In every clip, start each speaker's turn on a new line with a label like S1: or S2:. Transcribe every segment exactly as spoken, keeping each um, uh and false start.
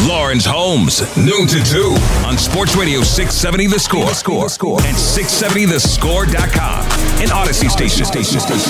S1: Lawrence Holmes, noon to two on Sports Radio six seventy The Score, the score, the score. And six seventy the score dot com. An Odyssey station. station, station.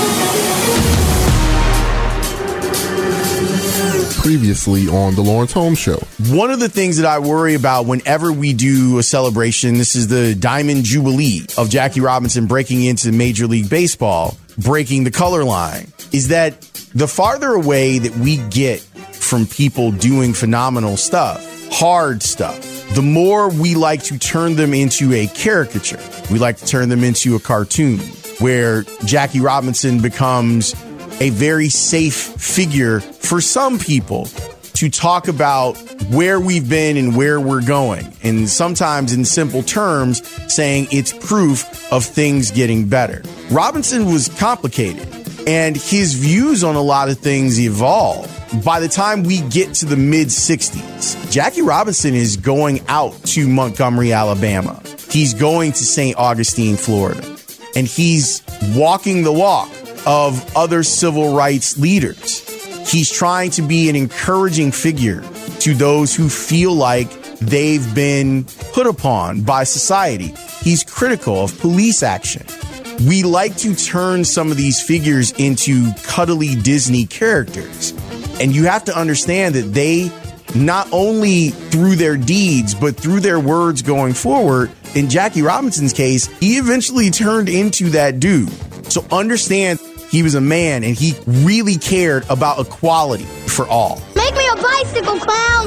S2: Previously on the Lawrence Holmes Show.
S3: One of the things that I worry about whenever we do a celebration, this is the Diamond Jubilee of Jackie Robinson breaking into Major League Baseball, breaking the color line, is that the farther away that we get from people doing phenomenal stuff, hard stuff, the more we like to turn them into a caricature. We like to turn them into a cartoon where Jackie Robinson becomes a very safe figure for some people to talk about where we've been and where we're going. And sometimes in simple terms, saying it's proof of things getting better. Robinson was complicated, and his views on a lot of things evolved. By the time we get to the mid-sixties, Jackie Robinson is going out to Montgomery, Alabama. He's going to Saint Augustine, Florida. And he's walking the walk of other civil rights leaders. He's trying to be an encouraging figure to those who feel like they've been put upon by society. He's critical of police action. We like to turn some of these figures into cuddly Disney characters. And you have to understand that they, not only through their deeds, but through their words going forward, in Jackie Robinson's case, he eventually turned into that dude. So understand, he was a man and he really cared about equality for all.
S4: Make me a bicycle clown!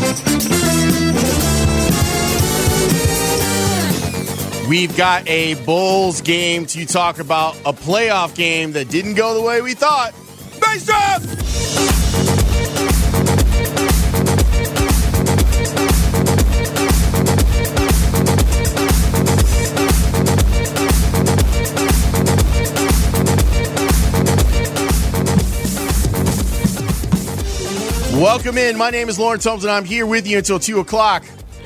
S3: We've got a Bulls game to talk about, a playoff game that didn't go the way we thought. Face up! Welcome in. My name is Lawrence Holmes, and I'm here with you until two o'clock.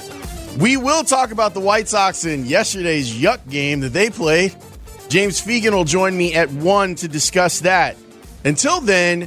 S3: We will talk about the White Sox in yesterday's yuck game that they played. James Fegan will join me at one to discuss that. Until then,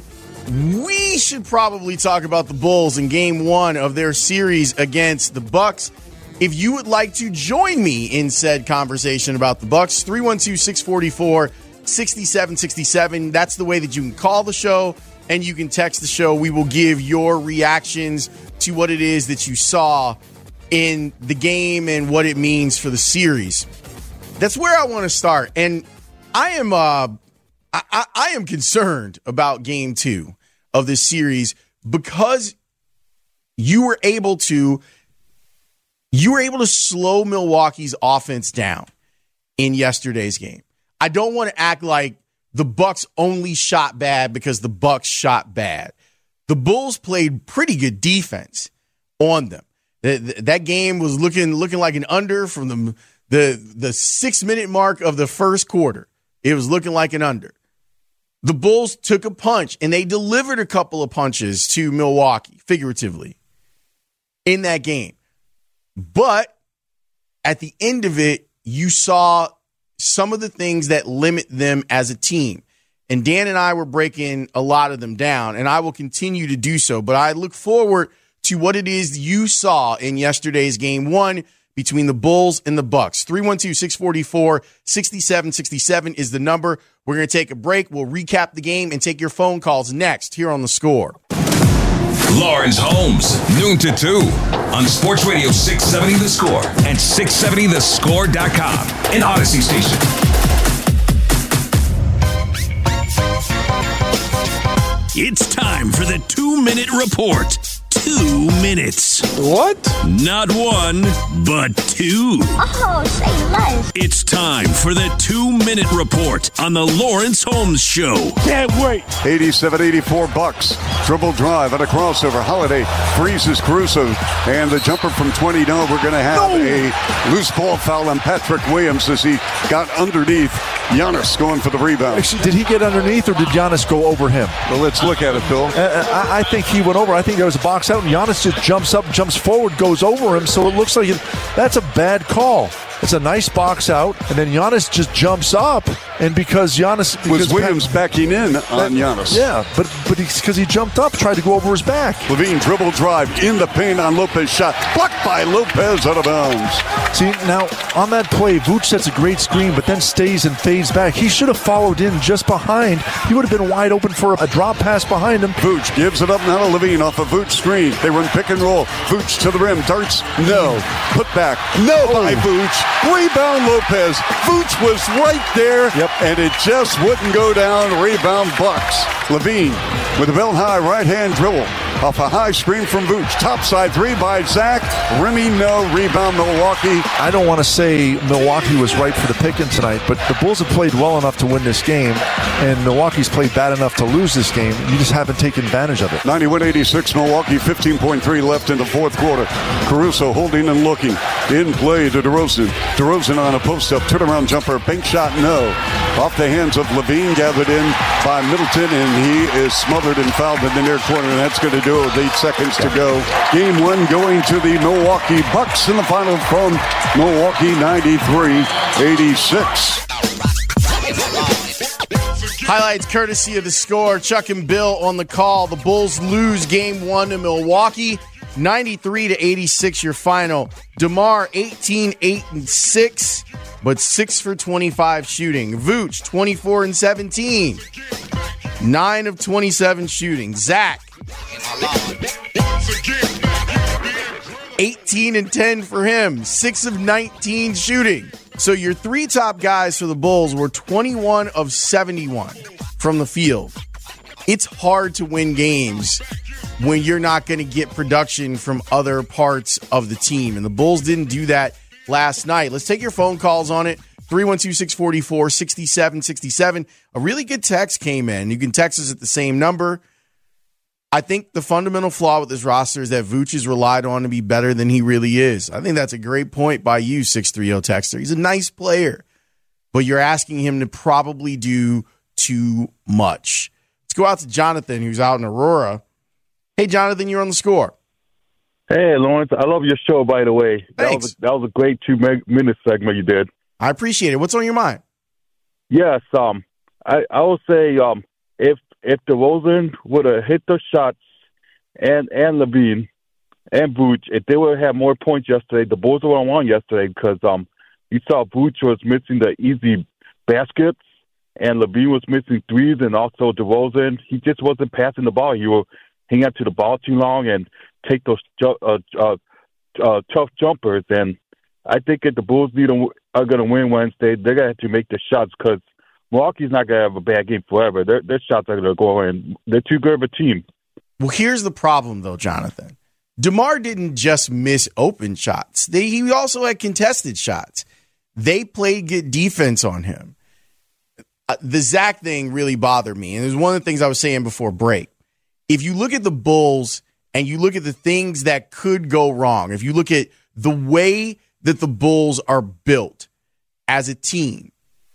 S3: we should probably talk about the Bulls in game one of their series against the Bucks. If you would like to join me in said conversation about the Bucks, three one two, six four four, six seven six seven. That's the way that you can call the show. And you can text the show. We will give your reactions to what it is that you saw in the game and what it means for the series. That's where I want to start. And I am uh, I, I am concerned about game two of this series because you were able to you were able to slow Milwaukee's offense down in yesterday's game. I don't want to act like the Bucks only shot bad because the Bucks shot bad. The Bulls played pretty good defense on them. That game was looking looking like an under from the the the six minute mark of the first quarter. It was looking like an under. The Bulls took a punch and they delivered a couple of punches to Milwaukee, figuratively, in that game. But at the end of it, you saw some of the things that limit them as a team. And Dan and I were breaking a lot of them down, and I will continue to do so. But I look forward to what it is you saw in yesterday's game one between the Bulls and the Bucks. three one two, six four four, six seven six seven is the number. We're going to take a break. We'll recap the game and take your phone calls next here on The Score.
S1: Lawrence Holmes, noon to two on Sports Radio six seventy The Score and six seventy the score dot com, an Odyssey station. It's time for the two-minute report. Two minutes.
S5: What?
S1: Not one, but two.
S4: Oh, say less.
S1: It's time for the two-minute report on the Lawrence Holmes Show.
S5: Can't wait.
S6: eighty-seven eighty-four Bucks. Dribble drive and a crossover. Holiday freezes Caruso. And the jumper from twenty. No, we're going to have no. a loose ball foul on Patrick Williams as he got underneath. Giannis going for the rebound.
S5: Actually, did he get underneath or did Giannis go over him?
S6: Well, let's look at it, Bill.
S5: Uh, I, I think he went over. I think there was a box out, and Giannis just jumps up, jumps forward, goes over him, so it looks like it, that's a bad call. It's a nice box out, and then Giannis just jumps up, and because Giannis
S6: was
S5: because
S6: Williams
S5: Pat,
S6: backing in on Giannis.
S5: Yeah, but but because he jumped up, tried to go over his back.
S6: LaVine dribble drive in the paint on Lopez shot. Blocked by Lopez out of bounds.
S5: See, now, on that play, Vooch sets a great screen, but then stays and fades back. He should have followed in just behind. He would have been wide open for a drop pass behind him.
S6: Vooch gives it up now to LaVine off a Vooch screen. They run pick and roll. Vooch to the rim. Darts. No. Put back. No by Vooch. Rebound Lopez. Vooch was right there,
S5: yep.
S6: and it just wouldn't go down. Rebound Bucks. LaVine with a belt high right-hand dribble off a high screen from Vooch. Topside three by Zach. Remy, no. Rebound Milwaukee.
S5: I don't want to say Milwaukee was right for the picking tonight, but the Bulls have played well enough to win this game, and Milwaukee's played bad enough to lose this game. You just haven't taken advantage of it.
S6: ninety-one eighty-six Milwaukee, fifteen point three left in the fourth quarter. Caruso holding and looking. In play to DeRozan. DeRozan on a post-up turnaround jumper. Bank shot, no. Off the hands of LaVine, gathered in by Middleton, and he is smothered and fouled in the near corner, and that's going to do it with eight seconds to go. Game one going to the Milwaukee Bucks in the final from Milwaukee, ninety-three eighty-six.
S3: Highlights courtesy of The Score. Chuck and Bill on the call. The Bulls lose game one to Milwaukee. ninety-three to eighty-six your final. DeMar eighteen, eight, and six, but six for twenty-five shooting. Vooch twenty-four and seventeen. nine of twenty-seven shooting. Zach eighteen and ten for him. six of nineteen shooting. So your three top guys for the Bulls were twenty-one of seventy-one from the field. It's hard to win games when you're not going to get production from other parts of the team. And the Bulls didn't do that last night. Let's take your phone calls on it. three one two, six four four, six seven six seven. A really good text came in. You can text us at the same number. I think the fundamental flaw with this roster is that Vooch is relied on to be better than he really is. I think that's a great point by you, six three zero Texter. He's a nice player, but you're asking him to probably do too much. Let's go out to Jonathan, who's out in Aurora. Hey, Jonathan, you're on the Score.
S7: Hey, Lawrence. I love your show, by the way. That
S3: Thanks.
S7: was a, that was a great two-minute segment you did.
S3: I appreciate it. What's on your mind?
S7: Yes, um, I, I will say um, if if DeRozan would have hit the shots and and LaVine and Vooch, if they would have had more points yesterday, the Bulls would have won yesterday because um, you saw Vooch was missing the easy baskets and LaVine was missing threes, and also DeRozan, he just wasn't passing the ball. He was hanging out to the ball too long and take those ju- uh, uh, uh, tough jumpers. And I think if the Bulls need to, are going to win Wednesday, they're going to have to make the shots because Milwaukee's not going to have a bad game forever. Their, their shots are going to go in. They're too good of a team.
S3: Well, here's the problem, though, Jonathan. DeMar didn't just miss open shots. They, he also had contested shots. They played good defense on him. Uh, the Zach thing really bothered me, and it was one of the things I was saying before break. If you look at the Bulls and you look at the things that could go wrong, if you look at the way that the Bulls are built as a team,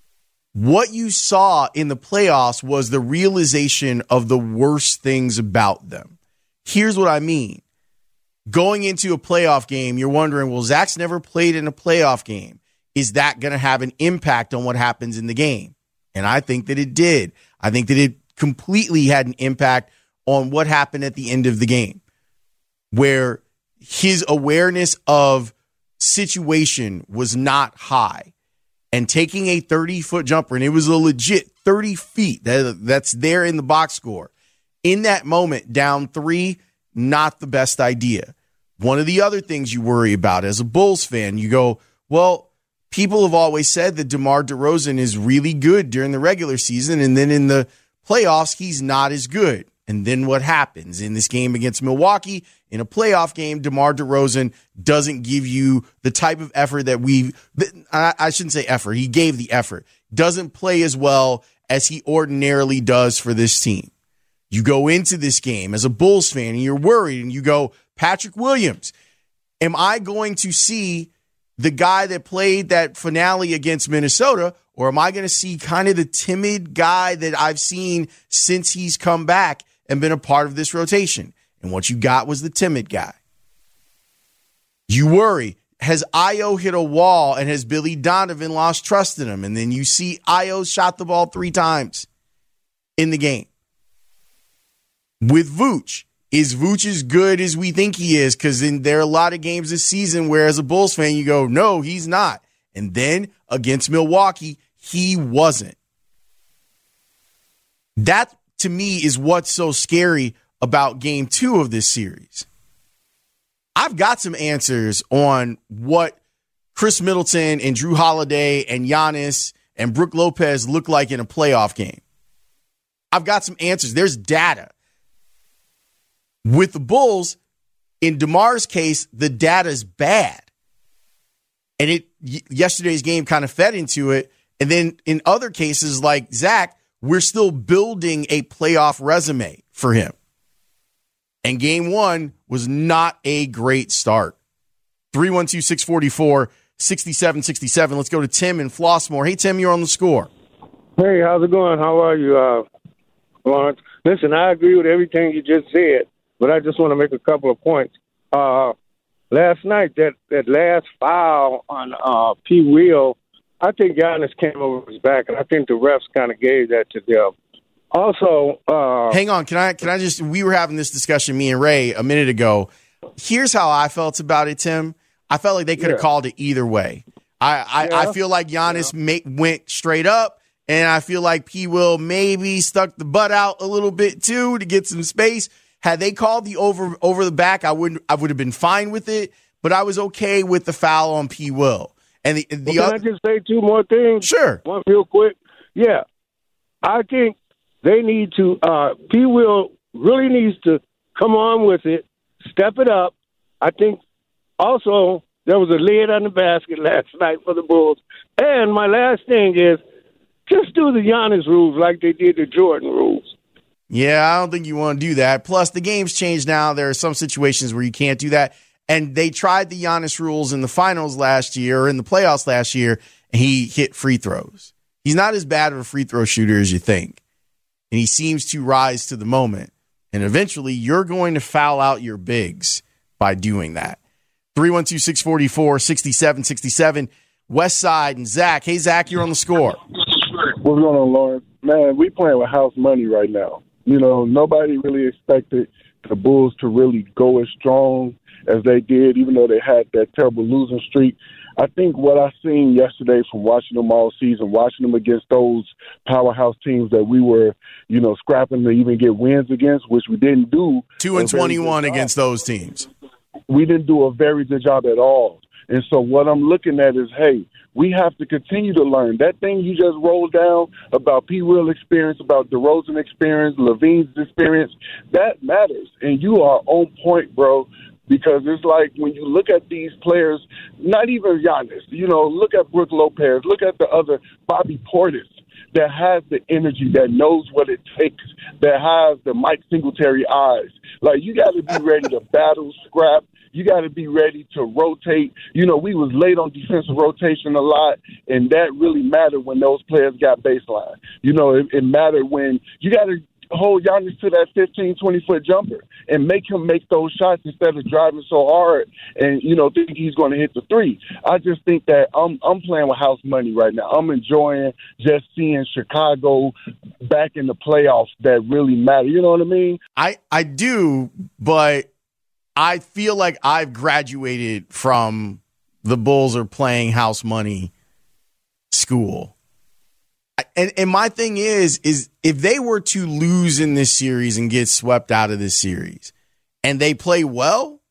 S3: what you saw in the playoffs was the realization of the worst things about them. Here's what I mean. Going into a playoff game, you're wondering, well, Zach's never played in a playoff game. Is that going to have an impact on what happens in the game? And I think that it did. I think that it completely had an impact on what happened at the end of the game, where his awareness of situation was not high. And taking a thirty-foot jumper, and it was a legit thirty feet, that, that's there in the box score. In that moment, down three, not the best idea. One of the other things you worry about as a Bulls fan, you go, well, people have always said that DeMar DeRozan is really good during the regular season, and then in the playoffs, he's not as good. And then what happens in this game against Milwaukee? In a playoff game, DeMar DeRozan doesn't give you the type of effort that we I shouldn't say effort. He gave the effort. Doesn't play as well as he ordinarily does for this team. You go into this game as a Bulls fan and you're worried and you go, Patrick Williams, am I going to see the guy that played that finale against Minnesota, or am I going to see kind of the timid guy that I've seen since he's come back and been a part of this rotation? And what you got was the timid guy. You worry. has Ayo hit a wall and has Billy Donovan lost trust in him? And then you see Ayo shot the ball three times in the game. With Vooch, is Vooch as good as we think he is? Because there are a lot of games this season where as a Bulls fan, you go, no, he's not. And then against Milwaukee, he wasn't. That, to me, is what's so scary about game two of this series. I've got some answers on what Chris Middleton and Drew Holiday and Giannis and Brook Lopez look like in a playoff game. I've got some answers. There's data. With the Bulls, in DeMar's case, the data's bad. And it yesterday's game kind of fed into it. And then in other cases like Zach, we're still building a playoff resume for him. And game one was not a great start. three one two, six four four, six seven six seven. Let's go to Tim in Flossmoor. Hey, Tim, you're on the score.
S8: Hey, how's it going? How are you, uh, Lawrence? Listen, I agree with everything you just said, but I just want to make a couple of points. Uh, last night, that, that last foul on uh, P. Will, I think Giannis came over his back, and I think the refs kind of gave that to them. Also, uh,
S3: hang on. Can I, can I just, we were having this discussion, me and Ray, a minute ago. Here's how I felt about it, Tim. I felt like they could have yeah. called it either way. I, I, yeah. I feel like Giannis yeah. ma- went straight up, and I feel like P. Will maybe stuck the butt out a little bit too to get some space. Had they called the over over the back, I wouldn't. I would have been fine with it, but I was okay with the foul on P. Will. And the, the
S8: well,
S3: other,
S8: can I just say two more things?
S3: Sure.
S8: One real quick. Yeah, I think they need to. Uh, P. Will really needs to come on with it, step it up. I think also there was a lid on the basket last night for the Bulls. And my last thing is just do the Giannis rules like they did the Jordan rules.
S3: Yeah, I don't think you want to do that. Plus, the game's changed now. There are some situations where you can't do that. And they tried the Giannis rules in the finals last year, or in the playoffs last year, and he hit free throws. He's not as bad of a free throw shooter as you think. And he seems to rise to the moment. And eventually, you're going to foul out your bigs by doing that. three one two, six four four, six seven six seven. West Side and Zach. Hey, Zach, you're on the score.
S9: What's going on, Lauren? Man, we playing with house money right now. You know, nobody really expected the Bulls to really go as strong as they did, even though they had that terrible losing streak. I think what I seen yesterday from watching them all season, watching them against those powerhouse teams that we were, you know, scrapping to even get wins against, which we didn't do.
S3: Two and twenty-one against those teams.
S9: We didn't do a very good job at all. And so what I'm looking at is, hey, we have to continue to learn. That thing you just rolled down about P. Will experience, about DeRozan experience, Levine's experience, that matters. And you are on point, bro, because it's like when you look at these players, not even Giannis, you know, look at Brook Lopez, look at the other Bobby Portis that has the energy, that knows what it takes, that has the Mike Singletary eyes. Like, you got to be ready to battle, scrap. You got to be ready to rotate. You know, we was late on defensive rotation a lot, and that really mattered when those players got baseline. You know, it, it mattered when you got to hold Giannis to that fifteen, twenty-foot jumper and make him make those shots instead of driving so hard and, you know, think he's going to hit the three. I just think that I'm I'm playing with house money right now. I'm enjoying just seeing Chicago back in the playoffs that really matter. You know what I mean?
S3: I, I do, but I feel like I've graduated from the Bulls are playing house money school. And and my thing is, is if they were to lose in this series and get swept out of this series and they play well,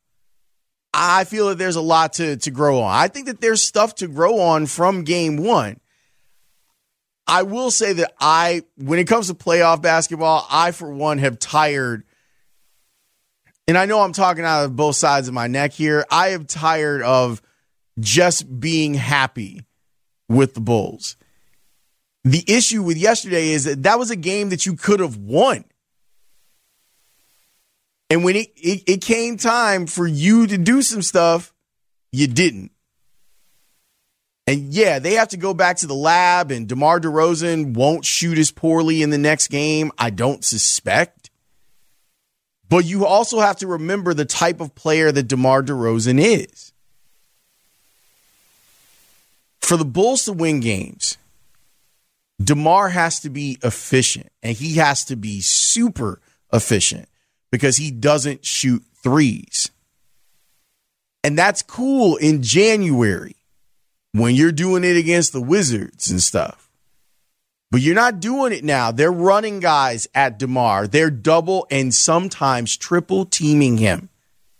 S3: I feel that there's a lot to, to grow on. I think that there's stuff to grow on from game one. I will say that I, when it comes to playoff basketball, I, for one, have tired. And I know I'm talking out of both sides of my neck here. I am tired of just being happy with the Bulls. The issue with yesterday is that that was a game that you could have won. And when it, it, it came time for you to do some stuff, you didn't. And yeah, they have to go back to the lab, and DeMar DeRozan won't shoot as poorly in the next game, I don't suspect. But you also have to remember the type of player that DeMar DeRozan is. for the Bulls to win games, DeMar has to be efficient, and he has to be super efficient because he doesn't shoot threes. And that's cool in January when you're doing it against the Wizards and stuff. But you're not doing it now. They're running guys at DeMar. They're double and sometimes triple teaming him.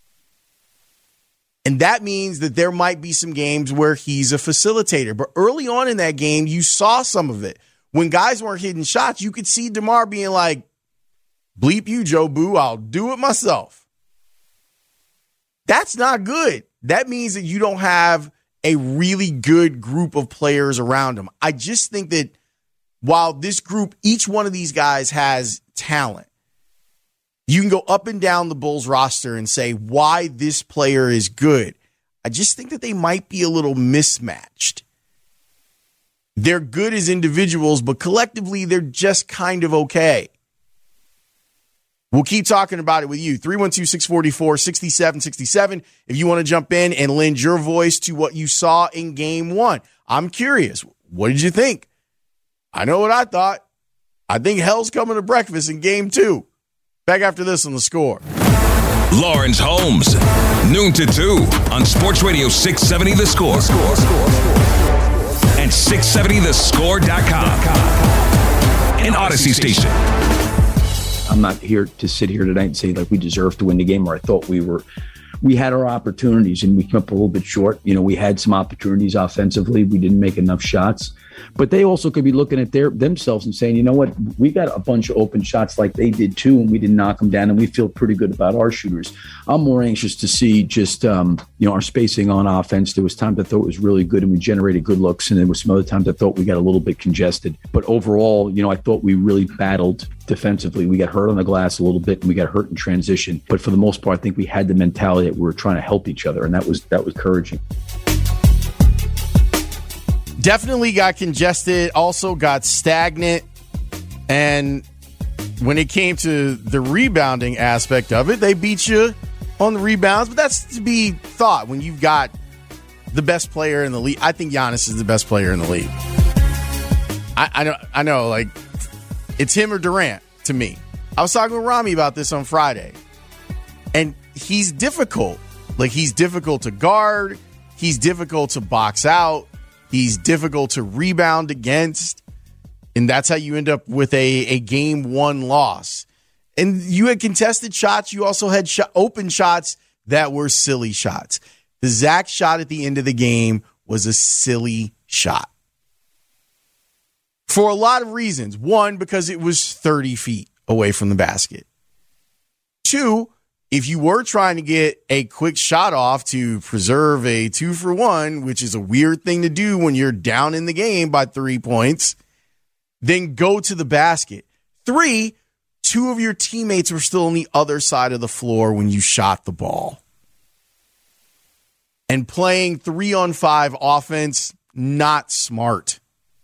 S3: And that means that there might be some games where he's a facilitator. But early on in that game, you saw some of it. When guys weren't hitting shots, you could see DeMar being like, bleep you, Joe Boo, I'll do it myself. That's not good. That means that you don't have a really good group of players around him. I just think that while this group, each one of these guys has talent, you can go up and down the Bulls roster and say why this player is good. I just think that they might be a little mismatched. They're good as individuals, but collectively, they're just kind of okay. We'll keep talking about it with you. three one two, six four four, six seven six seven if you want to jump in and lend your voice to what you saw in game one. I'm curious. What did you think? I know what I thought. I think hell's coming to breakfast in game two. Back after this on The Score.
S1: Lawrence Holmes, noon to two on Sports Radio six seventy The Score. Score, score, score. And six seventy the score dot com. An Odyssey station.
S10: I'm not here to sit here tonight and say like we deserve to win the game, or I thought we were. We had our opportunities and we came up a little bit short. You know, we had some opportunities offensively. We didn't make enough shots. But they also could be looking at their themselves and saying, you know what, we got a bunch of open shots like they did too, and we didn't knock them down, and we feel pretty good about our shooters. I'm more anxious to see just, um, you know, our spacing on offense. There was times I thought it was really good, and we generated good looks, and there were some other times I thought we got a little bit congested. But overall, you know, I thought we really battled defensively. We got hurt on the glass a little bit, and we got hurt in transition. But for the most part, I think we had the mentality that we were trying to help each other, and that was that was encouraging.
S3: Definitely got congested, also got stagnant. And when it came to the rebounding aspect of it, they beat you on the rebounds. But that's to be thought when you've got the best player in the league. I think Giannis is the best player in the league. I, I know, I know, like, it's him or Durant to me. I was talking with Rami about this on Friday. And he's difficult. Like, he's difficult to guard. He's difficult to box out. He's difficult to rebound against, and that's how you end up with a, a game one loss. And you had contested shots. You also had sh- open shots that were silly shots. The Zach shot at the end of the game was a silly shot for a lot of reasons. One, because it was thirty feet away from the basket. Two, if you were trying to get a quick shot off to preserve a two for one, which is a weird thing to do when you're down in the game by three points, then go to the basket. Three, two of your teammates were still on the other side of the floor when you shot the ball. And playing three on five offense, not smart.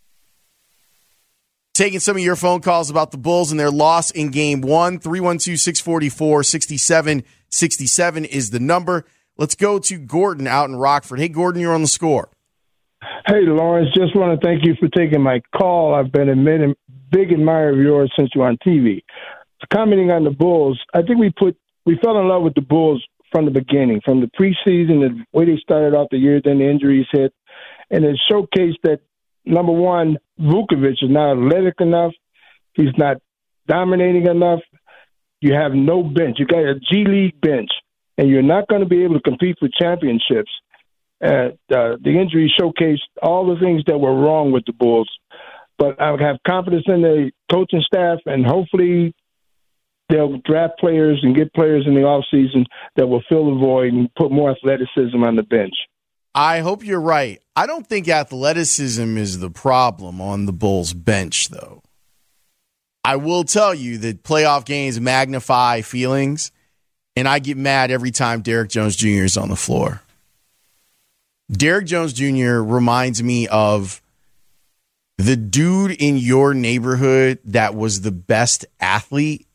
S3: Taking some of your phone calls about the Bulls and their loss in game one. three one two, six four four, six seven six seven is the number. Let's go to Gordon out in Rockford. Hey, Gordon, you're on The Score.
S11: Hey, Lawrence, just want to thank you for taking my call. I've been a big admirer of yours since you were on T V. Commenting on the Bulls, I think we put we fell in love with the Bulls from the beginning, from the preseason, the way they started off the year, then the injuries hit, and it showcased that, number one, Vucevic is not athletic enough. He's not dominating enough. You have no bench. You got a G League bench, and you're not going to be able to compete for championships. Uh, uh, the injury showcased all the things that were wrong with the Bulls. But I have confidence in the coaching staff, and hopefully they'll draft players and get players in the offseason that will fill the void and put more athleticism on the bench.
S3: I hope you're right. I don't think athleticism is the problem on the Bulls bench, though. I will tell you that playoff games magnify feelings, and I get mad every time Derrick Jones Junior is on the floor. Derrick Jones Junior reminds me of the dude in your neighborhood that was the best athlete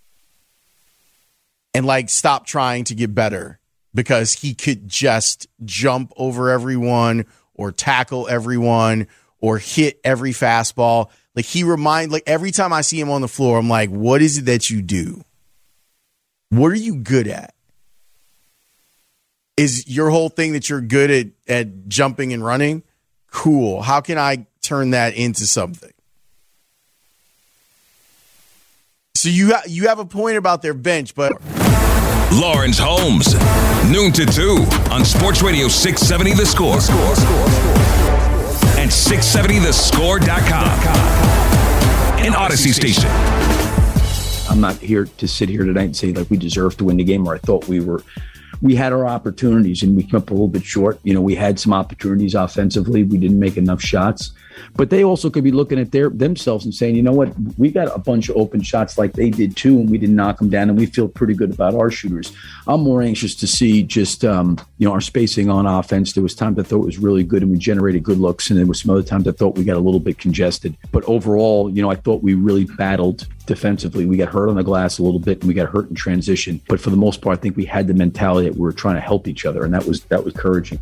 S3: and, like, stopped trying to get better because he could just jump over everyone or tackle everyone or hit every fastball. Like he remind, like every time I see him on the floor, I'm like, what is it that you do? What are you good at? Is your whole thing that you're good at, at jumping and running? Cool. How can I turn that into something? So you ha- you have a point about their bench, but
S1: Lawrence Holmes, noon to two on Sports Radio six seventy The Score. And six seventy the score dot com. An Odyssey station.
S10: I'm not here to sit here tonight and say like we deserved to win the game, or I thought we were. We had our opportunities and we came up a little bit short. You know, we had some opportunities offensively. We didn't make enough shots. But they also could be looking at their themselves and saying, you know what, we got a bunch of open shots like they did too, and we didn't knock them down, and we feel pretty good about our shooters. I'm more anxious to see just, um, you know, our spacing on offense. There was times I thought it was really good and we generated good looks, and there was some other times I thought we got a little bit congested. But overall, you know, I thought we really battled defensively. We got hurt on the glass a little bit, and we got hurt in transition. But for the most part, I think we had the mentality that we were trying to help each other, and that was that was encouraging.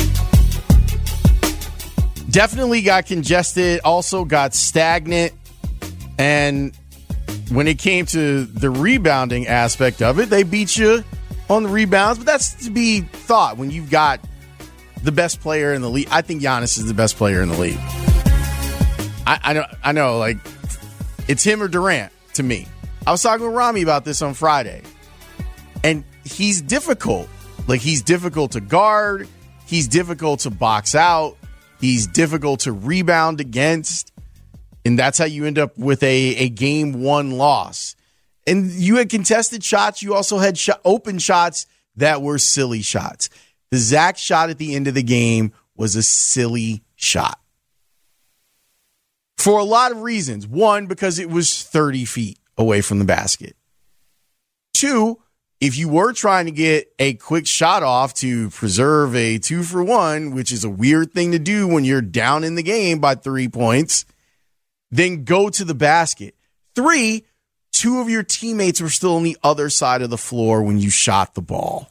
S3: Definitely got congested, also got stagnant. And when it came to the rebounding aspect of it, they beat you on the rebounds. But that's to be thought when you've got the best player in the league. I think Giannis is the best player in the league. I, I know, I know, like, it's him or Durant to me. I was talking with Rami about this on Friday. And he's difficult. Like, he's difficult to guard. He's difficult to box out. He's difficult to rebound against, and that's how you end up with a, a game one loss. And you had contested shots. You also had sh- open shots that were silly shots. The Zach shot at the end of the game was a silly shot for a lot of reasons. One, because it was thirty feet away from the basket. Two, if you were trying to get a quick shot off to preserve a two for one, which is a weird thing to do when you're down in the game by three points, then go to the basket. Three, two of your teammates were still on the other side of the floor when you shot the ball.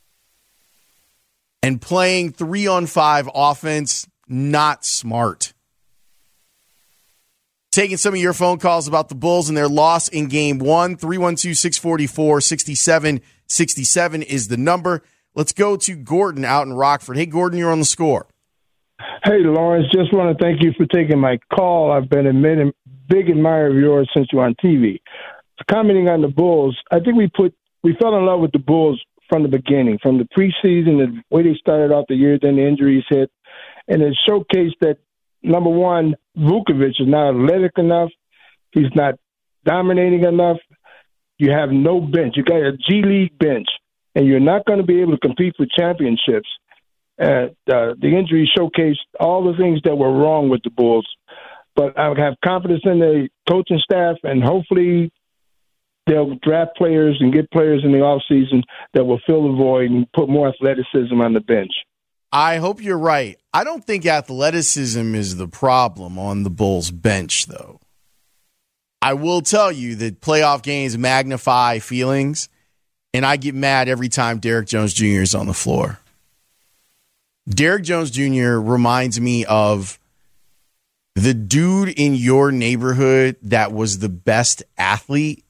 S3: And playing three on five offense, not smart. Taking some of your phone calls about the Bulls and their loss in game one. three one two, six four four, six seven six seven is the number. Let's go to Gordon out in Rockford. Hey, Gordon, you're on the score.
S11: Hey, Lawrence, just want to thank you for taking my call. I've been a big admirer of yours since you were on T V. Commenting on the Bulls, I think we put we fell in love with the Bulls from the beginning, from the preseason, the way they started off the year, then the injuries hit, and it showcased that, number one, Vucevic is not athletic enough. He's not dominating enough. You have no bench. You got a G League bench, and you're not going to be able to compete for championships. Uh, uh, the injury showcased all the things that were wrong with the Bulls. But I have confidence in the coaching staff, and hopefully they'll draft players and get players in the offseason that will fill the void and put more athleticism on the bench.
S3: I hope you're right. I don't think athleticism is the problem on the Bulls bench, though. I will tell you that playoff games magnify feelings, and I get mad every time Derrick Jones Junior is on the floor. Derrick Jones Junior reminds me of the dude in your neighborhood that was the best athlete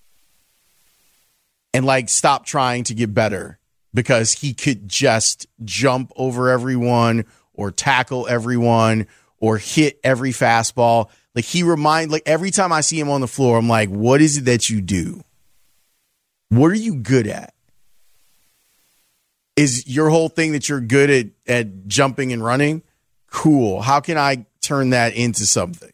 S3: and, like, stopped trying to get better because he could just jump over everyone or tackle everyone or hit every fastball. Like, he remind, like, every time I see him on the floor, I'm like, what is it that you do? What are you good at? Is your whole thing that you're good at, at jumping and running? Cool. How can I turn that into something?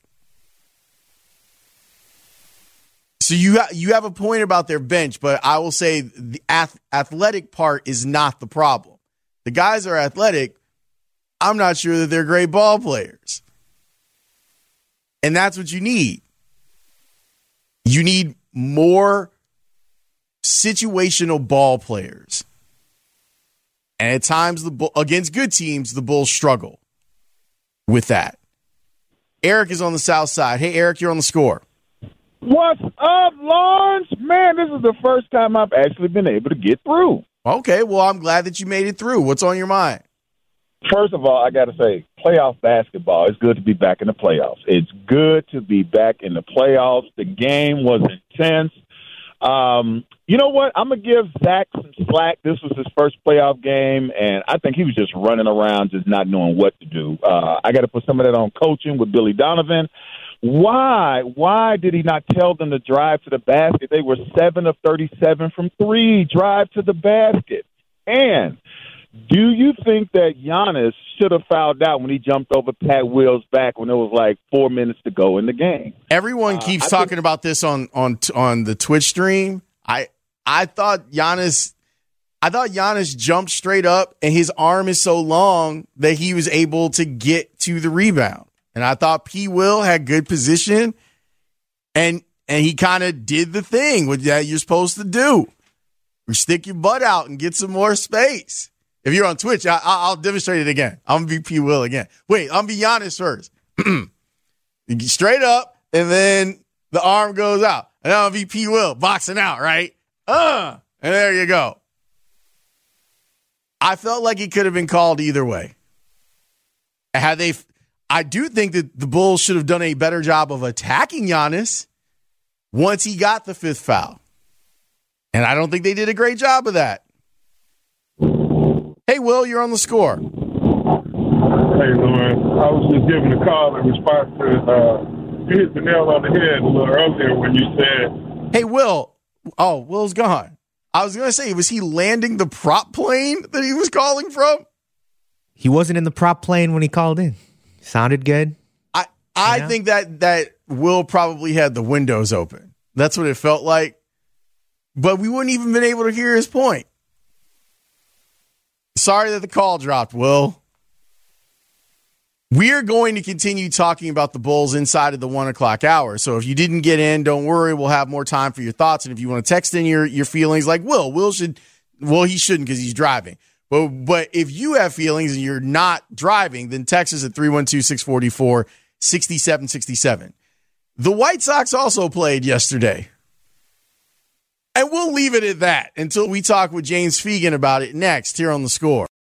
S3: So you ha- you have a point about their bench, but I will say the ath- athletic part is not the problem. The guys are athletic. I'm not sure that they're great ball players. And that's what you need. You need more situational ball players. And at times, the Bull, against good teams, the Bulls struggle with that. Eric is on the south side. Hey, Eric, you're on the score.
S12: What's up, Lawrence? Man, this is the first time I've actually been able to get through.
S3: Okay, well, I'm glad that you made it through. What's on your mind?
S12: First of all, I got to say, playoff basketball, it's good to be back in the playoffs. It's good to be back in the playoffs. The game was intense. Um, you know what? I'm going to give Zach some slack. This was his first playoff game, and I think he was just running around, just not knowing what to do. Uh, I got to put some of that on coaching with Billy Donovan. Why? Why did he not tell them to drive to the basket? They were seven of thirty-seven from three. Drive to the basket. And do you think that Giannis should have fouled out when he jumped over Pat Will's back when it was like four minutes to go in the game?
S3: Everyone keeps uh, talking think- about this on on on the Twitch stream. I I thought Giannis, I thought Giannis jumped straight up, and his arm is so long that he was able to get to the rebound. And I thought P. Will had good position, and and he kind of did the thing that you're supposed to do. You stick your butt out and get some more space. If you're on Twitch, I, I'll demonstrate it again. I'm going to be P. Will again. Wait, I'm going to be Giannis first. You get straight up, and then the arm goes out. And then I'll be P. Will, boxing out, right? Uh, and there you go. I felt like it could have been called either way. Had they, I do think that the Bulls should have done a better job of attacking Giannis once he got the fifth foul. And I don't think they did a great job of that. Hey, Will, you're on the score.
S13: Hey, Lauren. I was just giving a call in response to, uh, you hit the nail on the head a little earlier when you said.
S3: Hey, Will. Oh, Will's gone. I was going to say, was he landing the prop plane that he was calling from?
S14: He wasn't in the prop plane when he called in. Sounded good.
S3: I, I yeah. think that, that Will probably had the windows open. That's what it felt like. But we wouldn't even been able to hear his point. Sorry that the call dropped, Will. We're going to continue talking about the Bulls inside of the one o'clock hour. So if you didn't get in, don't worry. We'll have more time for your thoughts. And if you want to text in your, your feelings like Will, Will should, well, he shouldn't because he's driving. But, but if you have feelings and you're not driving, then text us at three one two, six four four, six seven six seven. The White Sox also played yesterday. And we'll leave it at that until we talk with James Fegan about it next here on The Score.